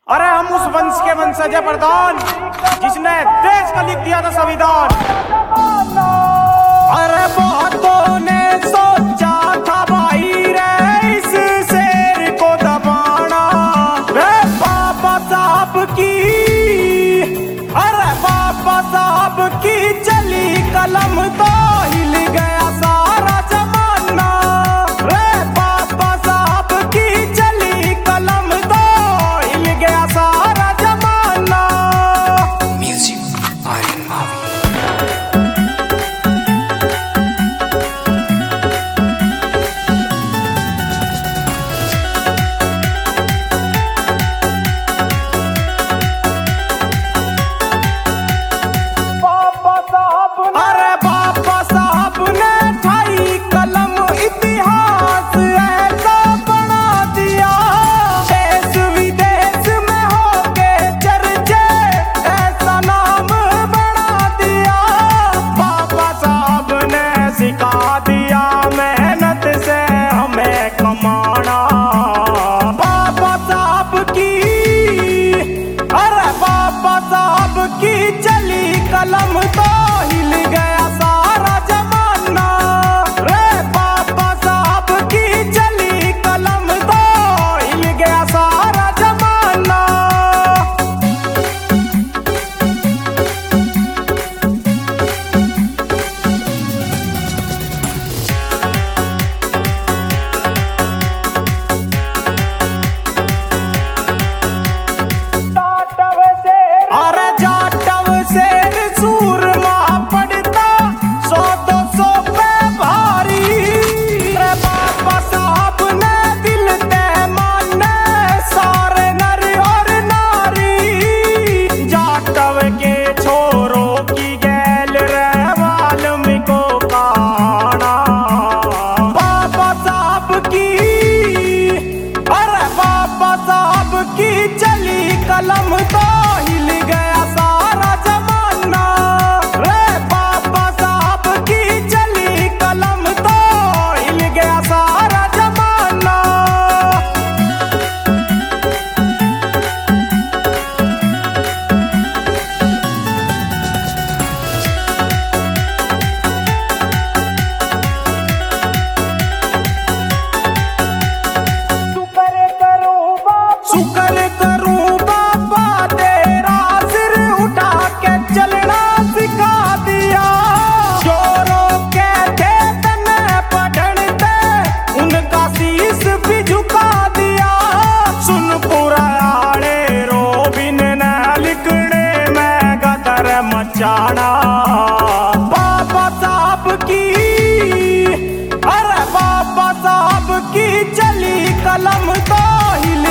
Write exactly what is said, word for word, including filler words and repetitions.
अरे हम उस वंश के वंशज हैं प्रधान जिसने देश का लिख दिया था संविधान। अरे बहुतों ने सोचा था भाई रे इस शेर को दबाना, रे बाबा साहब की, अरे बाबा साहब की चली कलम तो हिल गया सारा जमाना, रे बाबा साहब की चली कलम तो हिल गया सारा जमाना। Music Aryan Mavi. अरे बाबा साहब ने ठाई कलम इतिहास ऐसा बना दिया, देश विदेश में होके चर्चे ऐसा नाम बना दिया। बाबा साहब ने सिखा दिया मेहनत से हमें कमाना, बाबा साहब की, अरे बाबा साहब की चली कलम तो हिल गया सारा जमाना, रे बाबा साहब की चली कलम तो हिल गया सारा जमाना। अरे जाटव शेर सूरमा पड़ता सौ दो सौ पे भारी, रे बाबा साहब ने दिल ते माने सारे नर और नारी। जाटव के छोरों की गैल रे वाल्मीको काना, बाबा साहब की, अरे बाबा साहब की चली कलम तो हिल गया सारा जमाना, रे बाबा साहब की चली कलम तो हिल गया सारा जमाना। शुक्र करूं बाबा तेरा सिर उठा के चलना सिखा दिया, चोरों के थे तने पढ़न दे उनका शीश भी झुका दिया। सुन पुराने रोबिन ने लिखने में गदर मचाना, बाबा साहब की, अरे बाबा साहब की चली कलम तो हिल